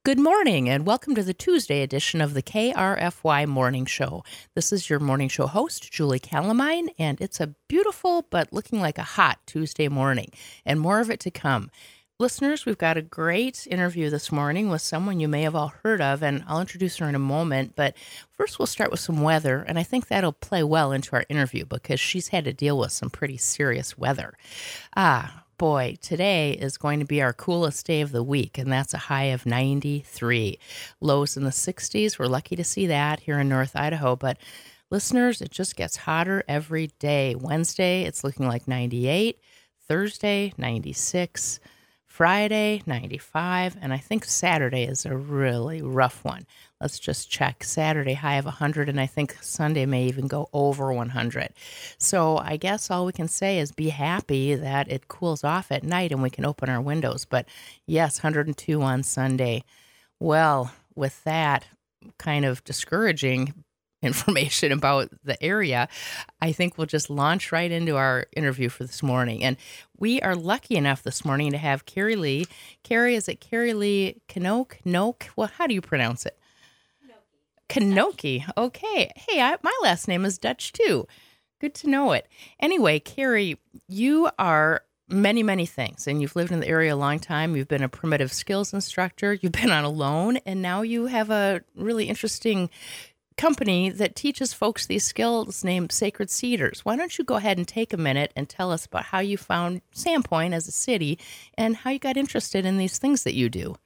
Good morning, and welcome to the Tuesday edition of the KRFY Morning Show. This is your morning show host, Julie Calamine, and it's a beautiful but looking like a hot Tuesday morning, and more of it to come. Listeners, we've got a great interview this morning with someone you may have all heard of, and I'll introduce her in a moment. But first, we'll start with some weather, and I think that'll play well into our interview because she's had to deal with some pretty serious weather. Boy, today is going to be our coolest day of the week, and that's a high of 93. Lows in the 60s. We're lucky to see that here in North Idaho. But listeners, it just gets hotter every day. Wednesday, it's looking like 98. Thursday, 96. Friday, 95. And I think Saturday is a really rough one. Let's just check. Saturday, high of 100, and I think Sunday may even go over 100. So I guess all we can say is be happy that it cools off at night and we can open our windows. But yes, 102 on Sunday. Well, with that kind of discouraging information about the area, I think we'll just launch right into our interview for this morning. And we are lucky enough this morning to have Carrie Lee. Carrie, is it Carrie Lee Knoke? Well, how do you pronounce it? Kanoki. Okay. Hey, my last name is Dutch too. Good to know it. Anyway, Carrie, you are many, many things, and you've lived in the area a long time. You've been a primitive skills instructor. You've been on a loan, and now you have a really interesting company that teaches folks these skills named Sacred Cedars. Why don't you go ahead and take a minute and tell us about how you found Sandpoint as a city and how you got interested in these things that you do?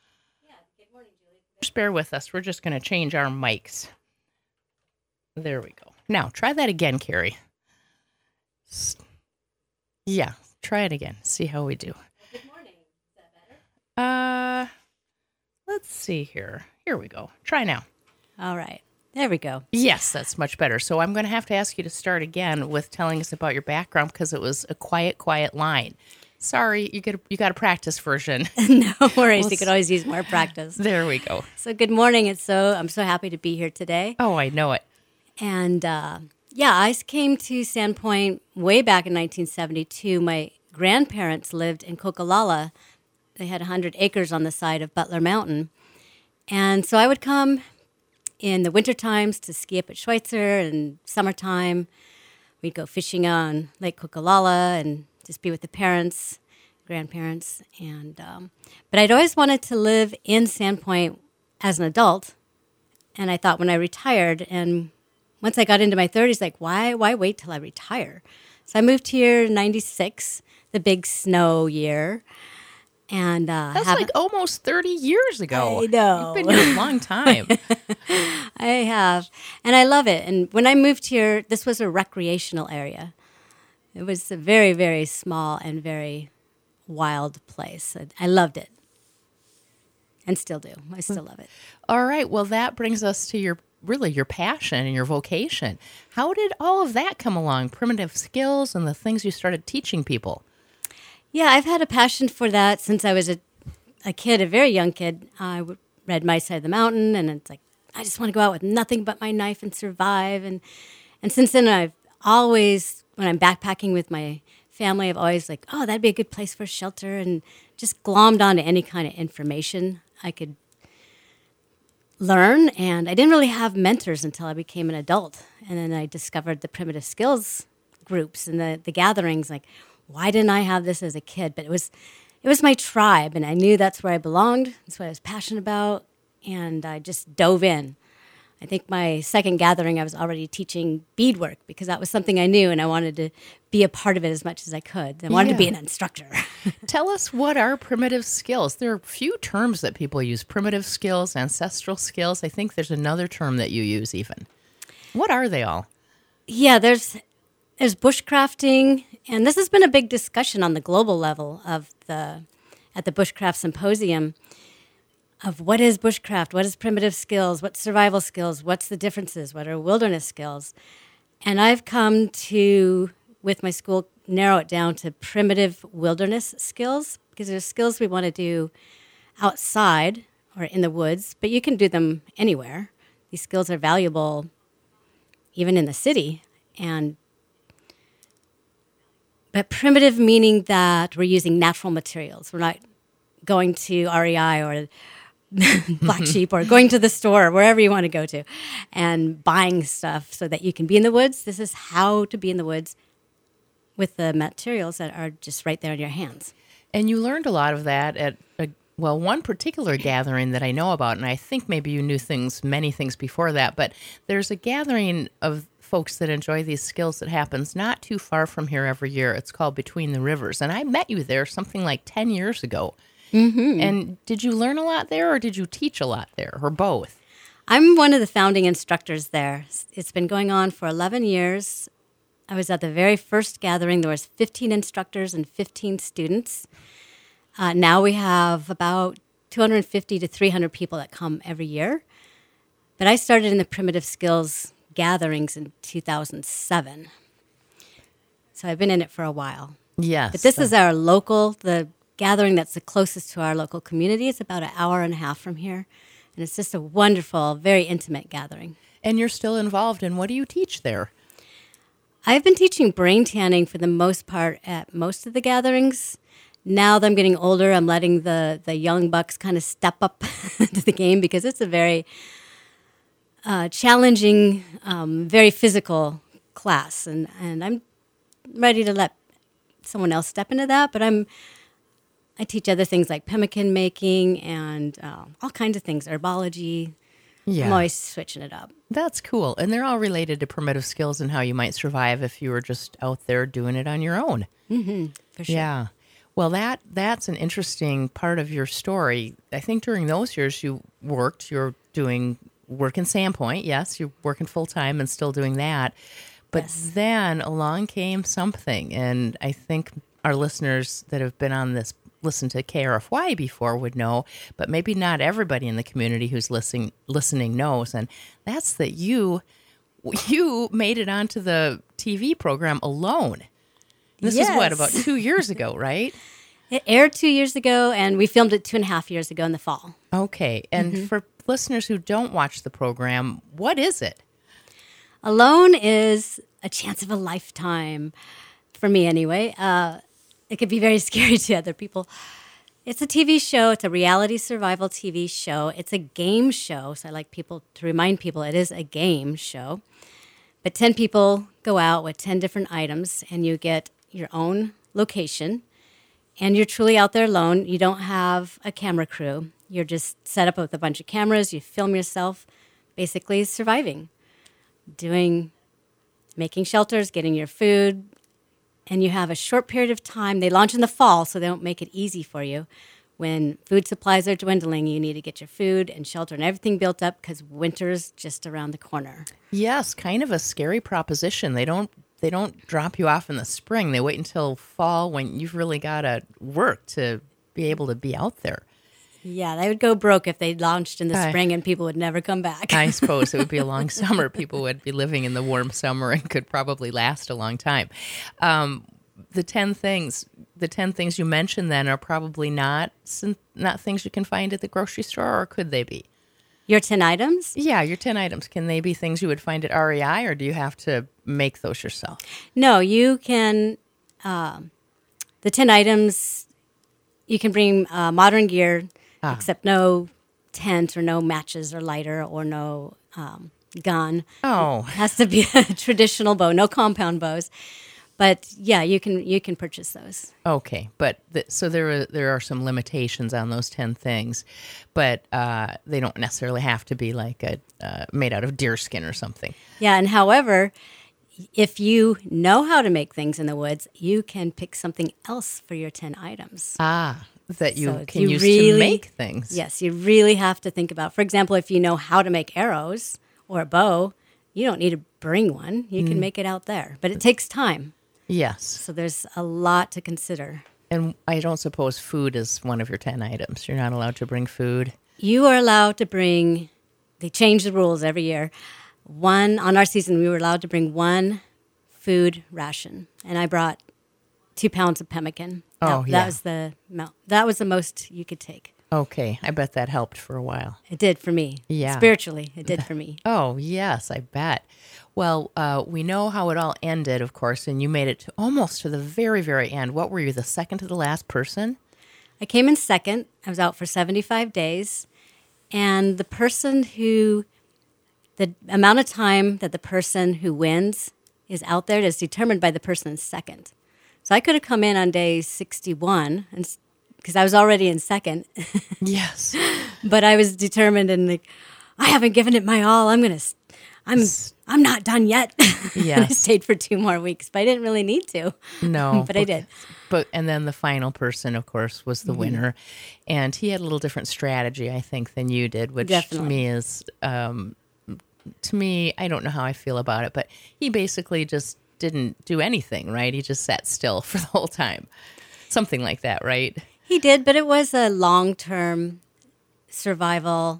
Just bear with us. We're just going to change our mics. There we go. Now, try that again, Carrie. Yeah, try it again. See how we do. Good morning. Is that better? Let's see here. Here we go. Try now. All right. There we go. Yes, that's much better. So I'm going to have to ask you to start again with telling us about your background because it was a quiet line. Sorry, you got a practice version. No worries. You could always use more practice. There we go. So good morning. I'm so happy to be here today. Oh, I know it. And I came to Sandpoint way back in 1972. My grandparents lived in Coquilala. They had 100 acres on the side of Butler Mountain. And so I would come in the winter times to ski up at Schweitzer, and summertime we'd go fishing on Lake Coquilala and just be with the parents, grandparents. And but I'd always wanted to live in Sandpoint as an adult. And I thought when I retired, and once I got into my 30s, like, why wait till I retire? So I moved here in 96, the big snow year. And that's like almost 30 years ago. I know. You've been here a long time. I have. And I love it. And when I moved here, this was a recreational area. It was a very, very small and very wild place. I loved it. And still do. I still love it. All right. Well, that brings us to your passion and your vocation. How did all of that come along? Primitive skills and the things you started teaching people. Yeah, I've had a passion for that since I was a kid, a very young kid. I read My Side of the Mountain, and it's like, I just want to go out with nothing but my knife and survive. And since then, I've always, when I'm backpacking with my family, I've always like, oh, that'd be a good place for shelter, and just glommed onto any kind of information I could learn. And I didn't really have mentors until I became an adult. And then I discovered the primitive skills groups and the gatherings. Like, why didn't I have this as a kid? But it was my tribe, and I knew that's where I belonged. That's what I was passionate about, and I just dove in. I think my second gathering, I was already teaching beadwork because that was something I knew, and I wanted to be a part of it as much as I could. I wanted to be an instructor. Tell us, what are primitive skills? There are a few terms that people use: primitive skills, ancestral skills. I think there's another term that you use even. What are they all? Yeah, there's bushcrafting, and this has been a big discussion on the global level at the Bushcraft Symposium of what is bushcraft, what is primitive skills, what's survival skills, what's the differences, what are wilderness skills. And I've come to, with my school, narrow it down to primitive wilderness skills, because there's skills we want to do outside or in the woods, but you can do them anywhere. These skills are valuable even in the city. But primitive meaning that we're using natural materials. We're not going to REI Black Sheep or going to the store, wherever you want to go to, and buying stuff so that you can be in the woods. This is how to be in the woods with the materials that are just right there in your hands. And you learned a lot of that at, one particular gathering that I know about, and I think maybe you knew many things before that, but there's a gathering of folks that enjoy these skills that happens not too far from here every year. It's called Between the Rivers, and I met you there something like 10 years ago. Mm-hmm. And did you learn a lot there, or did you teach a lot there, or both? I'm one of the founding instructors there. It's been going on for 11 years. I was at the very first gathering. There was 15 instructors and 15 students. Now we have about 250 to 300 people that come every year. But I started in the primitive skills gatherings in 2007. So I've been in it for a while. Yes. But this is the gathering that's the closest to our local community. It's about an hour and a half from here. And it's just a wonderful, very intimate gathering. And you're still involved in what do you teach there? I've been teaching brain tanning for the most part at most of the gatherings. Now that I'm getting older, I'm letting the young bucks kind of step up to the game because it's a very challenging, very physical class. And I'm ready to let someone else step into that, but I teach other things like pemmican making and all kinds of things, herbology. Yeah. I'm always switching it up. That's cool. And they're all related to primitive skills and how you might survive if you were just out there doing it on your own. Mm-hmm, for sure. Yeah. Well, that's an interesting part of your story. I think during those years you're doing work in Sandpoint. Yes, you're working full-time and still doing that. But yes. Then along came something, and I think our listeners that have been on this listened to KRFY before would know, but maybe not everybody in the community who's listening knows, and that's that you made it onto the TV program alone. This yes. is about 2 years ago, right? It aired 2 years ago, and we filmed it 2.5 years ago in the fall. Okay, and for listeners who don't watch the program, what is it? Alone is a chance of a lifetime, for me anyway. It could be very scary to other people. It's a TV show. It's a reality survival TV show. It's a game show, so I like to remind people it is a game show. But 10 people go out with 10 different items, and you get your own location, and you're truly out there alone. You don't have a camera crew. You're just set up with a bunch of cameras. You film yourself basically surviving, making shelters, getting your food, and you have a short period of time. They launch in the fall, so they don't make it easy for you. When food supplies are dwindling, you need to get your food and shelter and everything built up because winter's just around the corner. Yes, kind of a scary proposition. They don't drop you off in the spring. They wait until fall when you've really got to work to be able to be out there. Yeah, they would go broke if they launched in the spring and people would never come back. I suppose it would be a long summer. People would be living in the warm summer and could probably last a long time. The 10 things you mentioned then are probably not things you can find at the grocery store, or could they be? Your 10 items? Yeah, your 10 items. Can they be things you would find at REI, or do you have to make those yourself? No, you can. The 10 items, you can bring modern gear, except no tent or no matches or lighter or no gun. Oh. It has to be a traditional bow, no compound bows. But yeah, you can purchase those. Okay, but so there are some limitations on those 10 things, but they don't necessarily have to be like made out of deer skin or something. Yeah, and however, if you know how to make things in the woods, you can pick something else for your 10 items. That you can use to make things. Yes, you really have to think about. For example, if you know how to make arrows or a bow, you don't need to bring one. You can make it out there, but it takes time. Yes. So there's a lot to consider. And I don't suppose food is one of your 10 items. You're not allowed to bring food? You are allowed to bring, they change the rules every year. On our season, we were allowed to bring one food ration. And I brought 2 pounds of pemmican. That was the most you could take. Okay. I bet that helped for a while. It did for me. Yeah. Spiritually, it did for me. Oh, yes, I bet. Well, we know how it all ended, of course, and you made it almost to the very, very end. What were you, the second to the last person? I came in second. I was out for 75 days, And the amount of time that the person who wins is out there is determined by the person in second. So I could have come in on day 61 because I was already in second. Yes. But I was determined and like, I haven't given it my all. I'm not done yet. Yes. And I stayed for 2 more weeks, but I didn't really need to. No. But I did. And then the final person, of course, was the winner. And he had a little different strategy, I think, than you did, which Definitely. to me is, I don't know how I feel about it, but he basically just didn't do anything, right? He just sat still for the whole time. Something like that, right? He did, but it was a long-term survival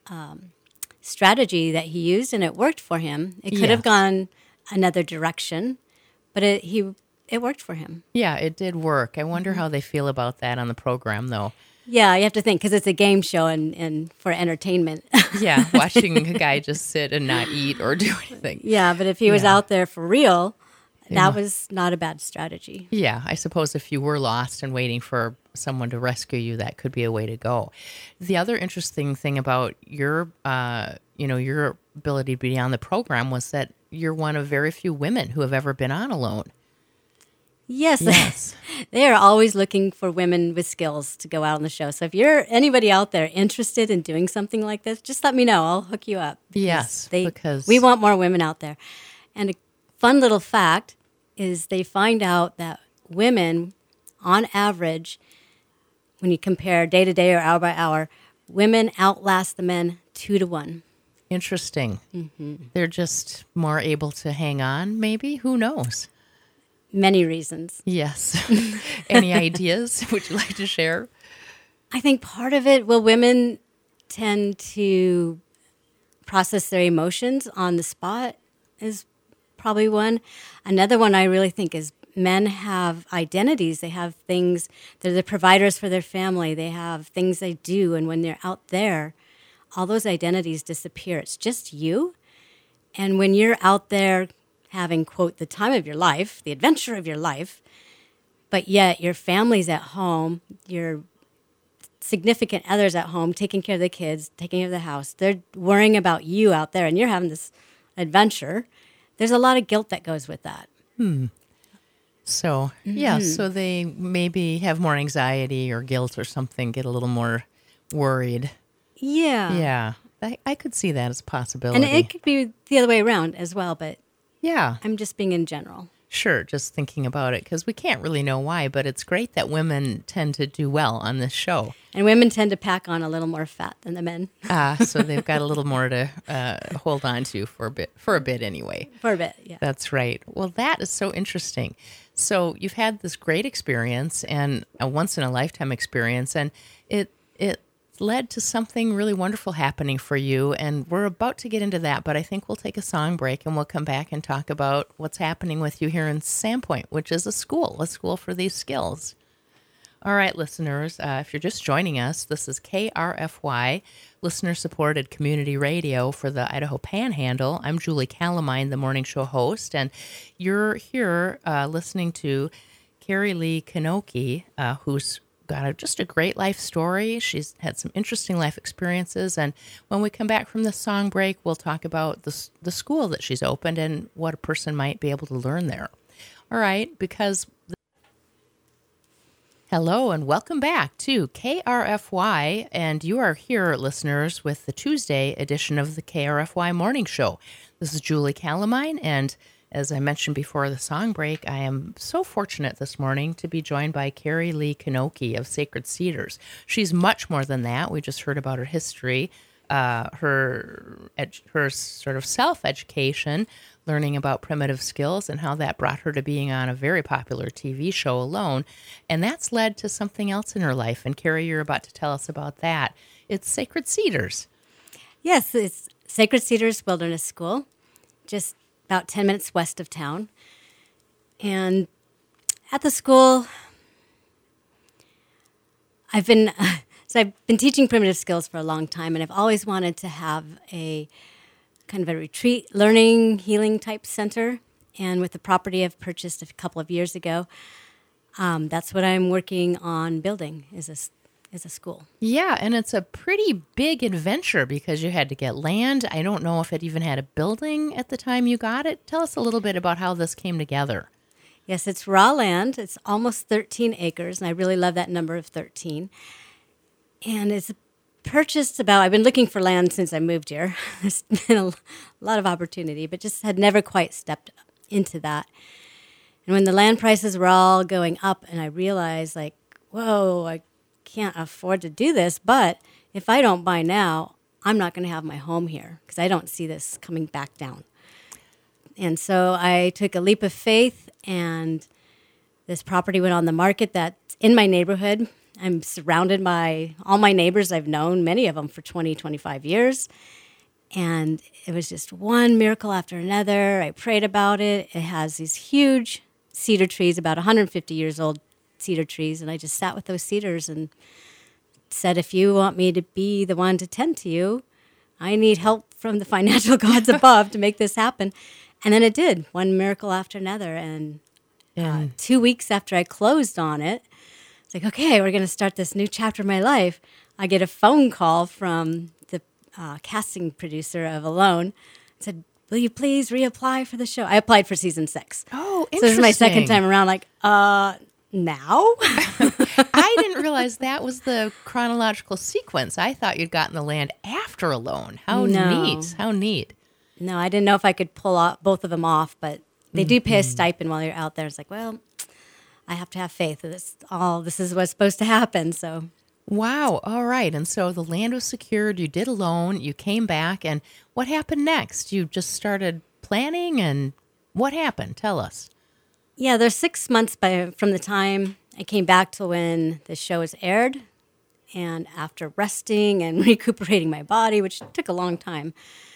strategy that he used, and it worked for him. It could have Yes. gone another direction, but it worked for him. Yeah, it did work. I wonder how they feel about that on the program, though. Yeah, you have to think because it's a game show and for entertainment. Yeah, watching a guy just sit and not eat or do anything. Yeah, but if he was Yeah. out there for real, Yeah. that was not a bad strategy. Yeah, I suppose if you were lost and waiting for someone to rescue you, that could be a way to go. The other interesting thing about your ability to be on the program was that you're one of very few women who have ever been on alone. Yes, Yes. they are always looking for women with skills to go out on the show. So if you're anybody out there interested in doing something like this, just let me know. I'll hook you up. Yes, because we want more women out there. And a fun little fact is they find out that women, on average, when you compare day to day or hour by hour, women outlast the men 2 to 1. Interesting. They're just more able to hang on, maybe? Who knows? Many reasons. Yes. Any ideas would you like to share? I think part of it, women tend to process their emotions on the spot is probably one. Another one I really think is men have identities. They have things, they're the providers for their family. They have things they do. And when they're out there, all those identities disappear. It's just you. And when you're out there having, quote, the time of your life, the adventure of your life, but yet your family's at home, your significant others at home, taking care of the kids, taking care of the house, they're worrying about you out there, and you're having this adventure. There's a lot of guilt that goes with that. So, yeah, so they maybe have more anxiety or guilt or something, get a little more worried. Yeah. Yeah, I could see that as a possibility. And it could be the other way around as well, but yeah, I'm just being in general. sure, just thinking about it, because we can't really know why, but it's great that women tend to do well on this show. And women tend to pack on a little more fat than the men. So they've got a little more to hold on to for a bit anyway. For a bit, yeah. That's right. Well, that is so interesting. So you've had this great experience and a once-in-a-lifetime experience, and it led to something really wonderful happening for you, and we're about to get into that, but I think we'll take a song break, and we'll come back and talk about what's happening with you here in Sandpoint, which is a school for these skills. All right, listeners, if you're just joining us, this is KRFY, listener-supported community radio for the Idaho Panhandle. I'm Julie Calamine, the morning show host, and you're here listening to Carrie Lee Kanoki, who's got just a great life story. She's had some interesting life experiences, and when we come back from the song break, we'll talk about the school that she's opened and what a person might be able to learn there. All right, Hello and welcome back to KRFY, and you are here, listeners, with the Tuesday edition of the KRFY Morning Show. This is Julie Calamine, and as I mentioned before the song break, I am so fortunate this morning to be joined by Carrie Lee Kanoki of Sacred Cedars. She's much more than that. We just heard about her history, her sort of self-education, learning about primitive skills and how that brought her to being on a very popular TV show alone. And that's led to something else in her life. And Carrie, you're about to tell us about that. It's Sacred Cedars. Yes, it's Sacred Cedars Wilderness School, just about 10 minutes west of town. And at the school, I've been teaching primitive skills for a long time, and I've always wanted to have a kind of a retreat, learning, healing type center. And with the property I've purchased a couple of years ago, that's what I'm working on building, is as a school. Yeah, and it's a pretty big adventure because you had to get land. I don't know if it even had a building at the time you got it. Tell us a little bit about how this came together. Yes, it's raw land. It's almost 13 acres, and I really love that number of 13. And it's purchased about, I've been looking for land since I moved here. There's been a lot of opportunity, but just had never quite stepped into that. And when the land prices were all going up, and I realized, like, whoa, I can't afford to do this, but if I don't buy now, I'm not going to have my home here because I don't see this coming back down. And so I took a leap of faith, and this property went on the market that's in my neighborhood. I'm surrounded by all my neighbors I've known, many of them for 20, 25 years. And it was just one miracle after another. I prayed about it. It has these huge cedar trees, about 150 years old cedar trees. And I just sat with those cedars and said, if you want me to be the one to tend to you, I need help from the financial gods above to make this happen. And then it did, one miracle after another. And 2 weeks after I closed on it, it's like, okay, we're going to start this new chapter of my life. I get a phone call from the casting producer of Alone. It said, will you please reapply for the show? I applied for season 6. Oh, interesting. So this is my second time around, like, now? I didn't realize that was the chronological sequence. I thought you'd gotten the land after Alone. How neat. How neat. No, I didn't know if I could pull both of them off, but they do pay a stipend while you're out there. It's like, well, I have to have faith that this is what's supposed to happen. So, wow. All right. And so the land was secured. You did a loan. You came back. And what happened next? You just started planning. And what happened? Tell us. Yeah, there's 6 months from the time I came back to when the show was aired. And after resting and recuperating my body, which took a long time,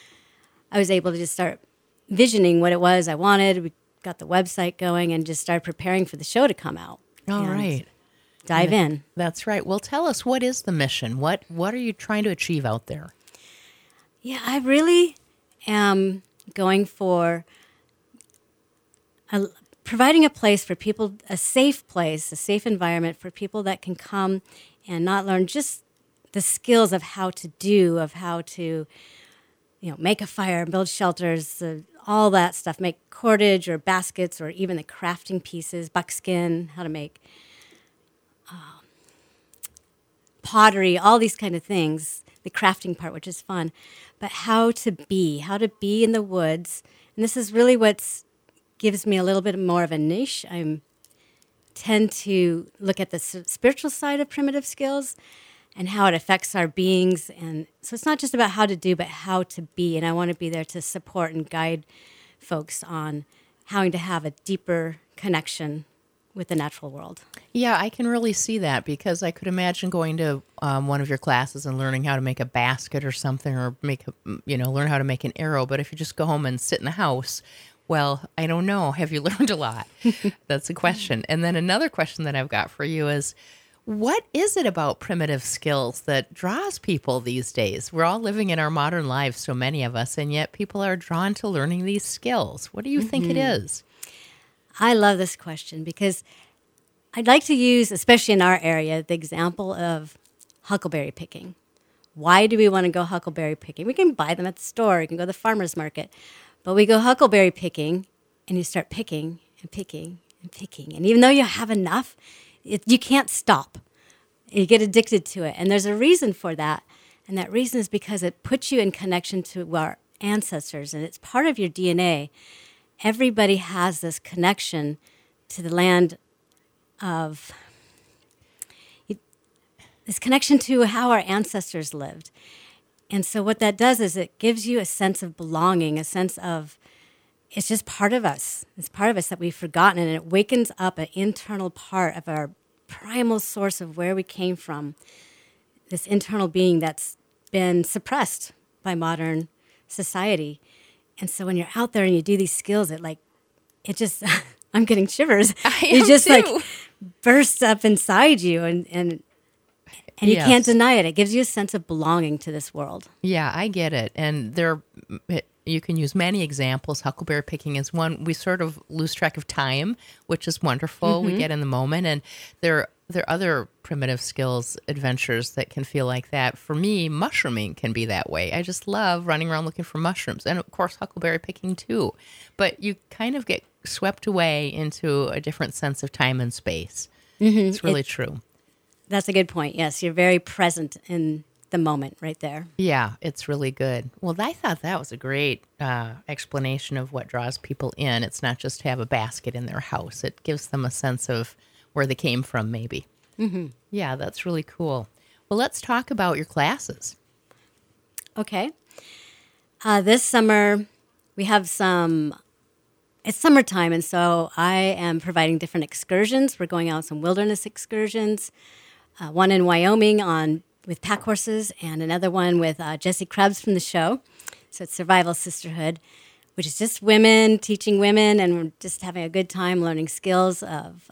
I was able to just start visioning what it was I wanted. We got the website going and just started preparing for the show to come out. All right. Dive in. That's right. Well, tell us, what is the mission? What are you trying to achieve out there? Yeah, I really am going for providing a place for people, a safe place, a safe environment for people that can come and not learn just the skills of how to make a fire, build shelters, all that stuff, make cordage or baskets or even the crafting pieces, buckskin, how to make pottery, all these kind of things, the crafting part, which is fun, but how to be in the woods. And this is really what gives me a little bit more of a niche. I tend to look at the spiritual side of primitive skills and how it affects our beings. And so it's not just about how to do, but how to be. And I want to be there to support and guide folks on how to have a deeper connection with the natural world. Yeah, I can really see that because I could imagine going to one of your classes and learning how to make a basket or something, or learn how to make an arrow. But if you just go home and sit in the house, well, I don't know. Have you learned a lot? That's a question. And then another question that I've got for you is, what is it about primitive skills that draws people these days? We're all living in our modern lives, so many of us, and yet people are drawn to learning these skills. What do you think it is? I love this question because I'd like to use, especially in our area, the example of huckleberry picking. Why do we want to go huckleberry picking? We can buy them at the store. You can go to the farmer's market. But we go huckleberry picking, and you start picking and picking and picking. And even though you have enough, you can't stop. You get addicted to it. And there's a reason for that. And that reason is because it puts you in connection to our ancestors, and it's part of your DNA. Everybody has this connection to the land this connection to how our ancestors lived. And so what that does is it gives you a sense of belonging, a sense of, it's just part of us. It's part of us that we've forgotten, and it wakens up an internal part of our primal source of where we came from, this internal being that's been suppressed by modern society. And so when you're out there and you do these skills, I'm getting shivers. It just too. Bursts up inside you, and you can't deny it. It gives you a sense of belonging to this world. Yeah, I get it. And You can use many examples. Huckleberry picking is one. We sort of lose track of time, which is wonderful. We get in the moment. And there are other primitive skills adventures that can feel like that. For me, mushrooming can be that way. I just love running around looking for mushrooms. And, of course, huckleberry picking, too. But you kind of get swept away into a different sense of time and space. It's really true. That's a good point. Yes, you're very present in the moment right there. Yeah, it's really good. Well, I thought that was a great explanation of what draws people in. It's not just to have a basket in their house. It gives them a sense of where they came from, maybe. Yeah, that's really cool. Well, let's talk about your classes. Okay. This summer, we have it's summertime, and so I am providing different excursions. We're going out some wilderness excursions, one in Wyoming with pack horses, and another one with Jessie Krebs from the show. So it's Survival Sisterhood, which is just women teaching women, and we're just having a good time learning skills of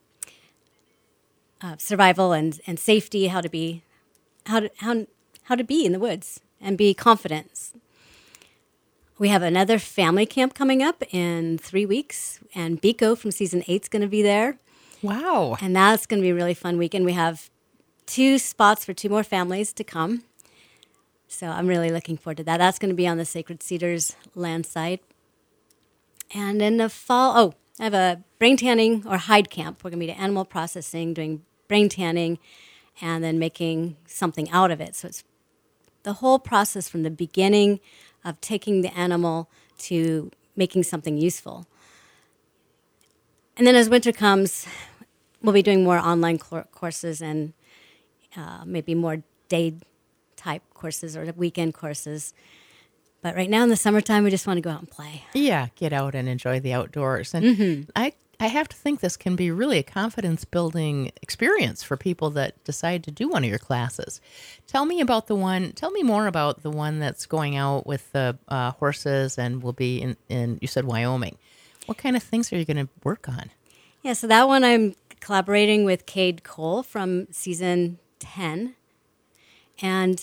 survival and safety, how to be in the woods and be confident. We have another family camp coming up in 3 weeks, and Biko from season 8 is going to be there. Wow. And that's going to be a really fun weekend. We have 2 spots for 2 more families to come. So I'm really looking forward to that. That's going to be on the Sacred Cedars land site. And in the fall, I have a brain tanning or hide camp. We're going to be to animal processing, doing brain tanning, and then making something out of it. So it's the whole process from the beginning of taking the animal to making something useful. And then as winter comes, we'll be doing more online courses and maybe more day-type courses or weekend courses. But right now in the summertime, we just want to go out and play. Yeah, get out and enjoy the outdoors. And I have to think this can be really a confidence-building experience for people that decide to do one of your classes. Tell me more about the one that's going out with the horses and will be in, you said, Wyoming. What kind of things are you going to work on? Yeah, so that one I'm collaborating with Cade Cole from season 10. And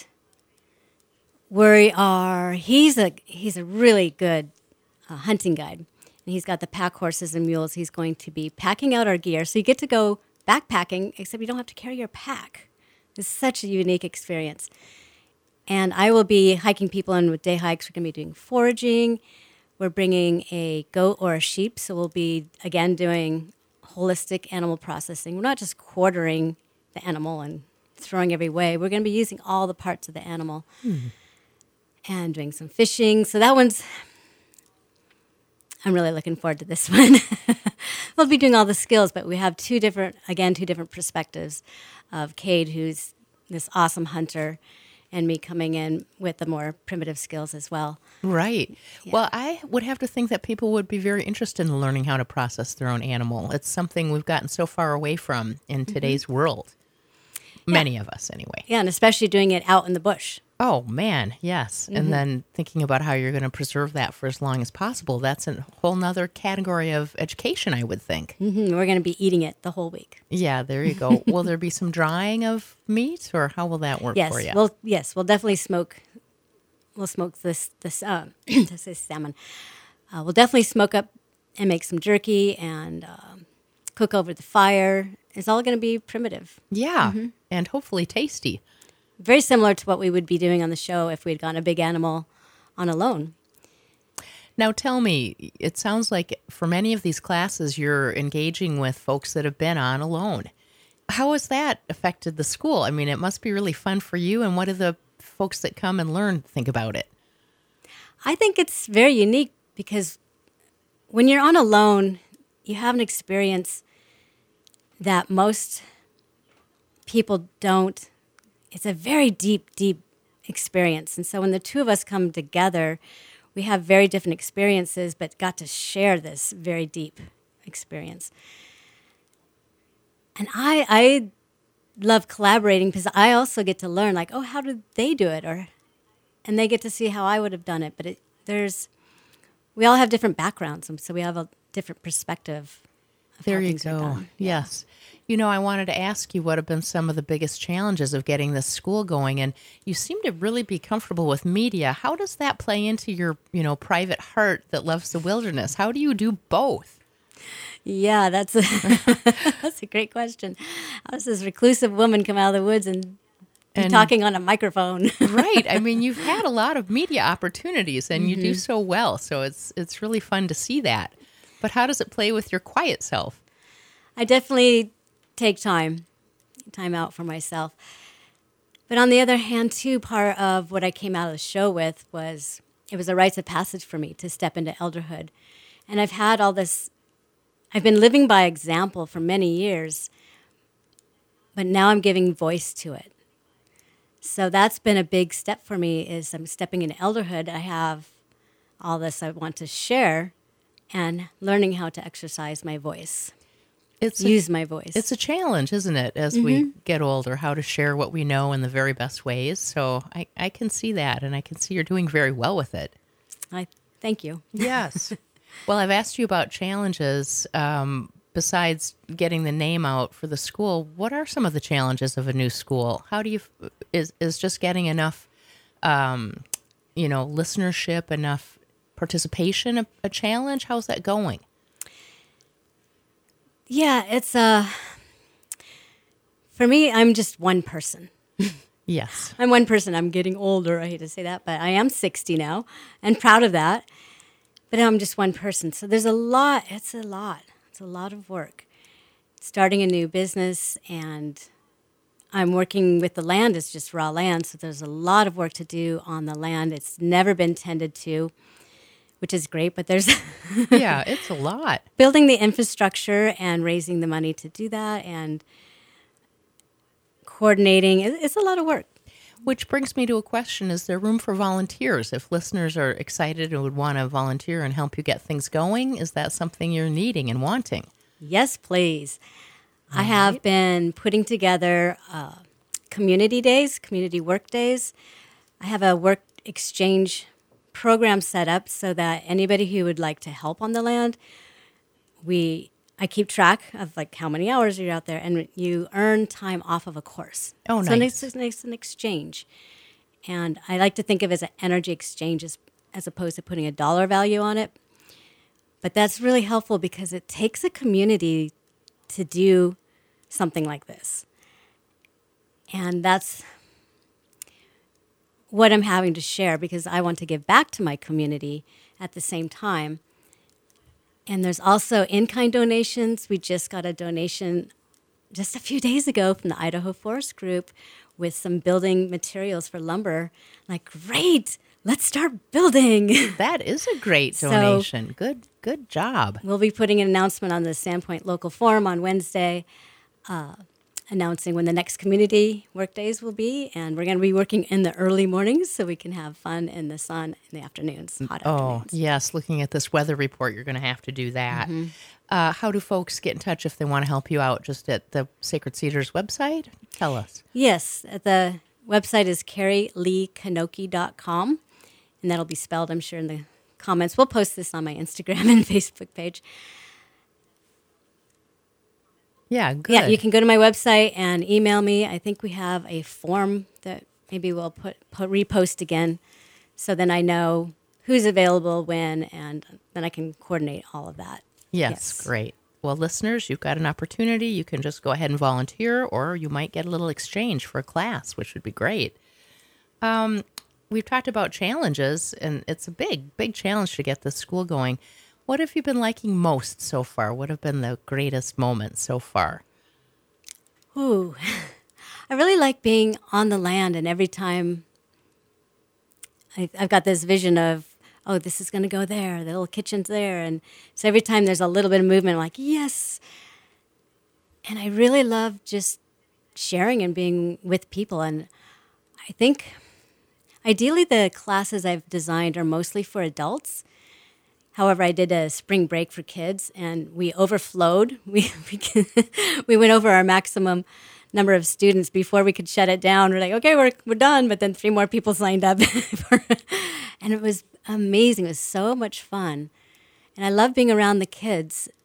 he's a really good hunting guide. And he's got the pack horses and mules. He's going to be packing out our gear. So you get to go backpacking, except you don't have to carry your pack. It's such a unique experience. And I will be hiking people in with day hikes. We're going to be doing foraging. We're bringing a goat or a sheep. So we'll be, again, doing holistic animal processing. We're not just quartering the animal and throwing every way. We're going to be using all the parts of the animal and doing some fishing. So I'm really looking forward to this one. We'll be doing all the skills, but we have two different perspectives of Cade, who's this awesome hunter, and me coming in with the more primitive skills as well. Right. Yeah. Well, I would have to think that people would be very interested in learning how to process their own animal. It's something we've gotten so far away from in today's world. Many of us, anyway. Yeah, and especially doing it out in the bush. Oh, man, yes. And then thinking about how you're going to preserve that for as long as possible. That's a whole nother category of education, I would think. We're going to be eating it the whole week. Yeah, there you go. Will there be some drying of meat, or how will that work for you? We'll definitely smoke. We'll smoke this salmon. We'll definitely smoke up and make some jerky and cook over the fire. It's all going to be primitive. Yeah, and hopefully tasty. Very similar to what we would be doing on the show if we had gone a big animal on alone. Now tell me, it sounds like for many of these classes, you're engaging with folks that have been on alone. How has that affected the school? I mean, it must be really fun for you. And what do the folks that come and learn think about it? I think it's very unique because when you're on alone, you have an experience that most people don't. It's a very deep, deep experience. And so when the two of us come together, we have very different experiences, but got to share this very deep experience. And I love collaborating because I also get to learn, like, how did they do it? And they get to see how I would have done it. But we all have different backgrounds, and so we have a different perspective of There how you things are go. done. Yes. I wanted to ask you what have been some of the biggest challenges of getting this school going, and you seem to really be comfortable with media. How does that play into your, private heart that loves the wilderness? How do you do both? Yeah, that's a, that's a great question. How does this reclusive woman come out of the woods and be And talking on a microphone? right. I mean, you've had a lot of media opportunities and you do so well. So it's really fun to see that. But how does it play with your quiet self? I definitely take time out for myself. But on the other hand, too, part of what I came out of the show with was it was a rites of passage for me to step into elderhood. And I've had all this, I've been living by example for many years, but now I'm giving voice to it. So that's been a big step for me is I'm stepping into elderhood. I have all this I want to share and learning how to exercise my voice. Use my voice. It's a challenge, isn't it, as we get older, how to share what we know in the very best ways. So I can see that, and I can see you're doing very well with it. I thank you. Yes. Well, I've asked you about challenges. Besides getting the name out for the school, what are some of the challenges of a new school? How do you, is just getting enough, listenership, enough participation a challenge? How's that going? Yeah, it's for me, I'm just one person. Yes. I'm one person. I'm getting older. I hate to say that, but I am 60 now and proud of that. But I'm just one person. So there's a lot. It's a lot. It's a lot of work. Starting a new business, and I'm working with the land. It's just raw land. So there's a lot of work to do on the land. It's never been tended to, which is great, but there's yeah, it's a lot. Building the infrastructure and raising the money to do that and coordinating. It's a lot of work. Which brings me to a question. Is there room for volunteers? If listeners are excited and would want to volunteer and help you get things going, is that something you're needing and wanting? Yes, please. I have been putting together community days, community work days. I have a work exchange program set up so that anybody who would like to help on the land, I keep track of like how many hours you're out there, and you earn time off of a course. Oh, nice. So it's an exchange. And I like to think of it as an energy exchange as opposed to putting a dollar value on it. But that's really helpful because it takes a community to do something like this. And that's what I'm having to share because I want to give back to my community at the same time. And there's also in-kind donations. We just got a donation just a few days ago from the Idaho Forest Group with some building materials for lumber. Like, great, let's start building. That is a great donation. Good job. We'll be putting an announcement on the Sandpoint Local Forum on Wednesday, announcing when the next community work days will be. And we're going to be working in the early mornings so we can have fun in the sun in the afternoons, hot afternoons. Oh, yes. Looking at this weather report, you're going to have to do that. How do folks get in touch if they want to help you out? Just at the Sacred Cedars website? Tell us. Yes. The website is carrieleekanoki.com. And that'll be spelled, I'm sure, in the comments. We'll post this on my Instagram and Facebook page. Yeah, good. Yeah, you can go to my website and email me. I think we have a form that maybe we'll repost again, so then I know who's available when, and then I can coordinate all of that. Yes, great. Well, listeners, you've got an opportunity. You can just go ahead and volunteer, or you might get a little exchange for a class, which would be great. We've talked about challenges, and it's a big challenge to get this school going. What have you been liking most so far? What have been the greatest moments so far? Ooh, I really like being on the land, and every time I've got this vision of, oh, this is going to go there, the little kitchen's there, and so every time there's a little bit of movement, I'm like, yes. And I really love just sharing and being with people, and I think ideally the classes I've designed are mostly for adults. However, I did a spring break for kids, and we overflowed. We went over our maximum number of students before we could shut it down. We're like, okay, we're done. But then 3 more people signed up, and it was amazing. It was so much fun, and I love being around the kids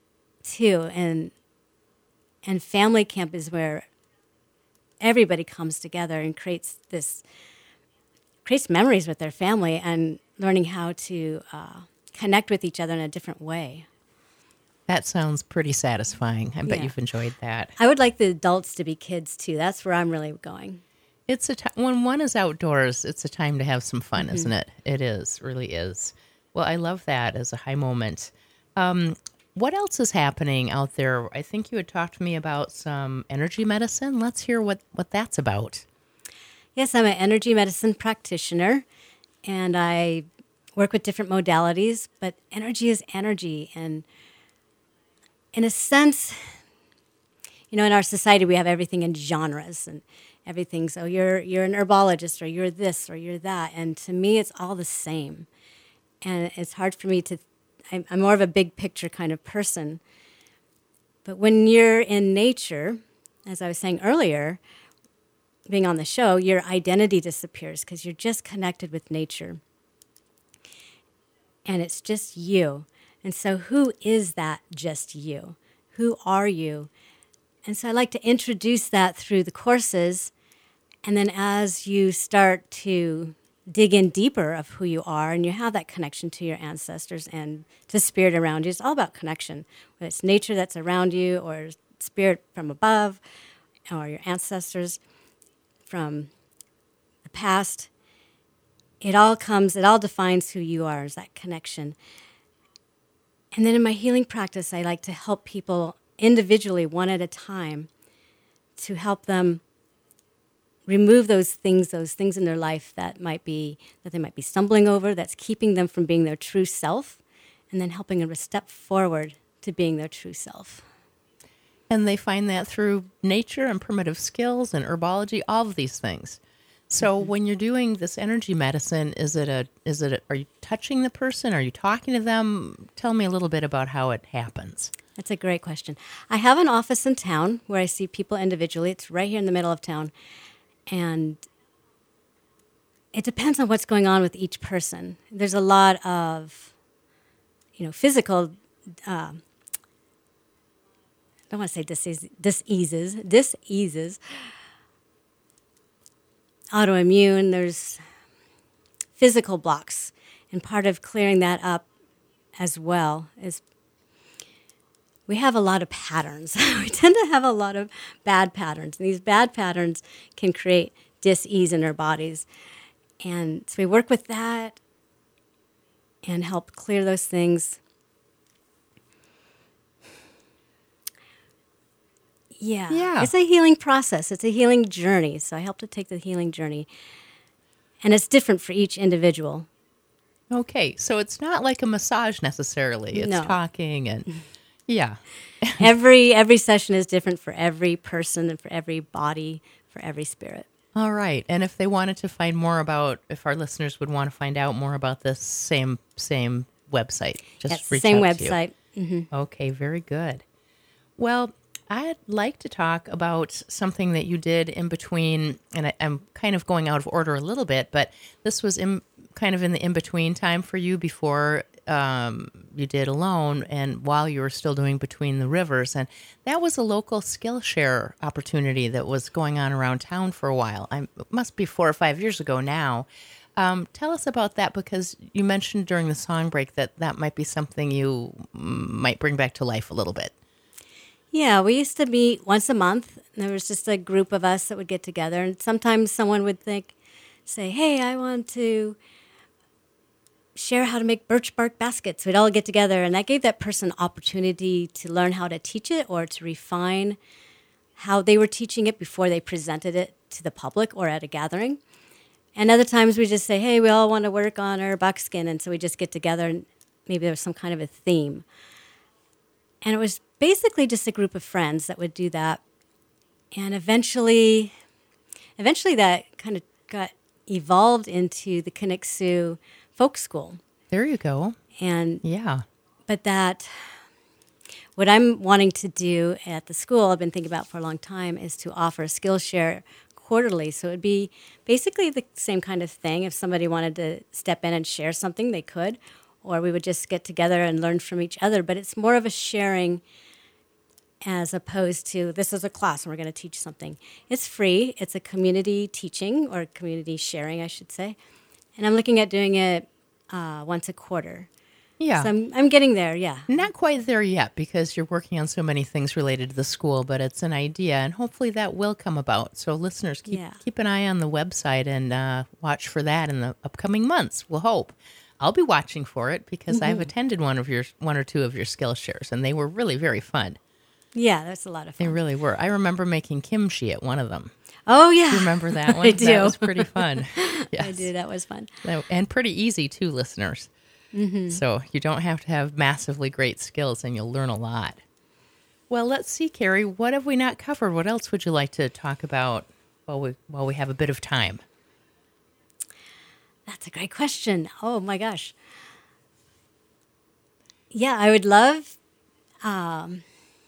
too. And family camp is where everybody comes together and creates memories with their family and learning how to connect with each other in a different way. That sounds pretty satisfying. I bet Yeah. you've enjoyed that. I would like the adults to be kids too. That's where I'm really going. It's when one is outdoors, it's a time to have some fun, isn't it? It is, really is. Well, I love that as a high moment. What else is happening out there? I think you had talked to me about some energy medicine. Let's hear what that's about. Yes, I'm an energy medicine practitioner, and I work with different modalities, but energy is energy. And in a sense, in our society, we have everything in genres and everything. So you're an herbologist, or you're this, or you're that. And to me, it's all the same. And it's hard for me I'm more of a big picture kind of person. But when you're in nature, as I was saying earlier, being on the show, your identity disappears because you're just connected with nature. And it's just you. And so who is that just you? Who are you? And so I like to introduce that through the courses. And then as you start to dig in deeper of who you are and you have that connection to your ancestors and to spirit around you, it's all about connection. Whether it's nature that's around you or spirit from above or your ancestors from the past, it all defines who you are, is that connection. And then in my healing practice, I like to help people individually, one at a time, to help them remove those things in their life that they might be stumbling over, that's keeping them from being their true self, and then helping them to step forward to being their true self. And they find that through nature and primitive skills and herbology, all of these things. So when you're doing this energy medicine, are you touching the person? Are you talking to them? Tell me a little bit about how it happens. That's a great question. I have an office in town where I see people individually. It's right here in the middle of town. And it depends on what's going on with each person. There's a lot of, physical, I don't want to say diseases, autoimmune, there's physical blocks. And part of clearing that up as well is we have a lot of patterns. We tend to have a lot of bad patterns. And these bad patterns can create dis-ease in our bodies. And so we work with that and help clear those things. Yeah. It's a healing process. It's a healing journey. So I help to take the healing journey. And it's different for each individual. Okay, so it's not like a massage necessarily. It's No. talking and... Yeah. Every session is different for every person and for every body, for every spirit. All right. And if they wanted to find more about, if our listeners would want to find out more about this same website, just That's reach the same out to you. website. Mm-hmm. Okay, very good. Well, I'd like to talk about something that you did in between, and I'm kind of going out of order a little bit, but this was kind of in the in-between time for you before you did Alone and while you were still doing Between the Rivers. And that was a local Skillshare opportunity that was going on around town for a while. It must be 4 or 5 years ago now. Tell us about that, because you mentioned during the song break that might be something you might bring back to life a little bit. Yeah, we used to meet once a month. There was just a group of us that would get together. And sometimes someone would say, hey, I want to share how to make birch bark baskets. We'd all get together, and that gave that person opportunity to learn how to teach it or to refine how they were teaching it before they presented it to the public or at a gathering. And other times we just say, hey, we all want to work on our buckskin, and so we just get together and maybe there was some kind of a theme. And it was basically just a group of friends that would do that. And eventually that kind of got evolved into the Knick-Soo Folk School. There you go. And yeah. But what I'm wanting to do at the school, I've been thinking about for a long time, is to offer a Skillshare quarterly. So it would be basically the same kind of thing. If somebody wanted to step in and share something, they could. Or we would just get together and learn from each other. But it's more of a sharing as opposed to this is a class and we're going to teach something. It's free. It's a community teaching or community sharing, I should say. And I'm looking at doing it once a quarter. Yeah. So I'm getting there, yeah. Not quite there yet because you're working on so many things related to the school, but it's an idea, and hopefully that will come about. So listeners, keep an eye on the website and watch for that in the upcoming months, we'll hope. I'll be watching for it because I've attended one or two of your skill shares, and they were really very fun. Yeah, that's a lot of fun. They really were. I remember making kimchi at one of them. Oh, yeah. Do you remember that one? I do. That was pretty fun. Yes. I do. That was fun. And pretty easy, too, listeners. So you don't have to have massively great skills, and you'll learn a lot. Well, let's see, Carrie. What have we not covered? What else would you like to talk about while we have a bit of time? That's a great question. Oh, my gosh. Yeah, I would love... I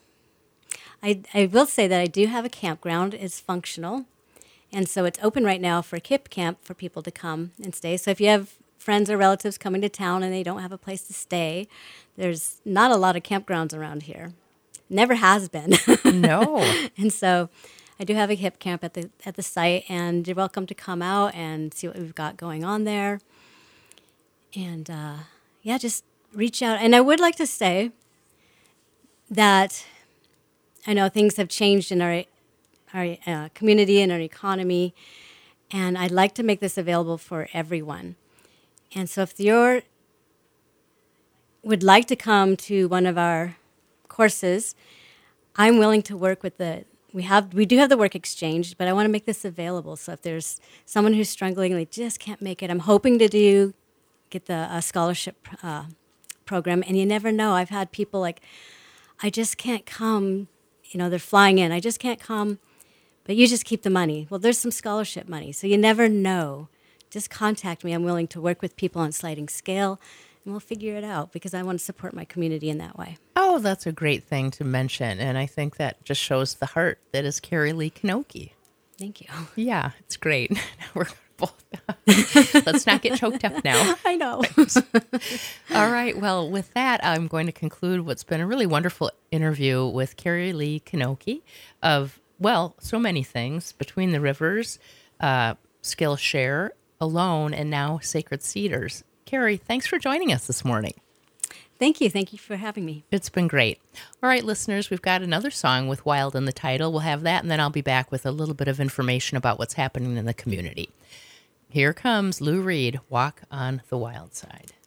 will say that I do have a campground. It's functional. And so it's open right now for KIPP camp for people to come and stay. So if you have friends or relatives coming to town and they don't have a place to stay, there's not a lot of campgrounds around here. Never has been. No. And so I do have a KIPP camp at the site, and you're welcome to come out and see what we've got going on there. And just reach out. And I would like to say that I know things have changed in our community and our economy, and I'd like to make this available for everyone. And so if you would like to come to one of our courses, I'm willing to work with we do have the work exchange, but I want to make this available. So if there's someone who's struggling, they just can't make it, I'm hoping to get the scholarship program. And you never know. I've had people like, I just can't come. They're flying in. I just can't come, but you just keep the money. Well, there's some scholarship money, so you never know. Just contact me. I'm willing to work with people on sliding scale, and we'll figure it out because I want to support my community in that way. Oh, that's a great thing to mention, and I think that just shows the heart that is Carrie Lee Knoche. Thank you. Yeah, it's great. We're both. Let's not get choked up now. I know. All right. Well, with that, I'm going to conclude what's been a really wonderful interview with Carrie Lee Knoche of, so many things, Between the Rivers, Skillshare, Alone, and now Sacred Cedars. Carrie, thanks for joining us this morning. Thank you. Thank you for having me. It's been great. All right, listeners, we've got another song with Wild in the title. We'll have that, and then I'll be back with a little bit of information about what's happening in the community. Here comes Lou Reed, Walk on the Wild Side.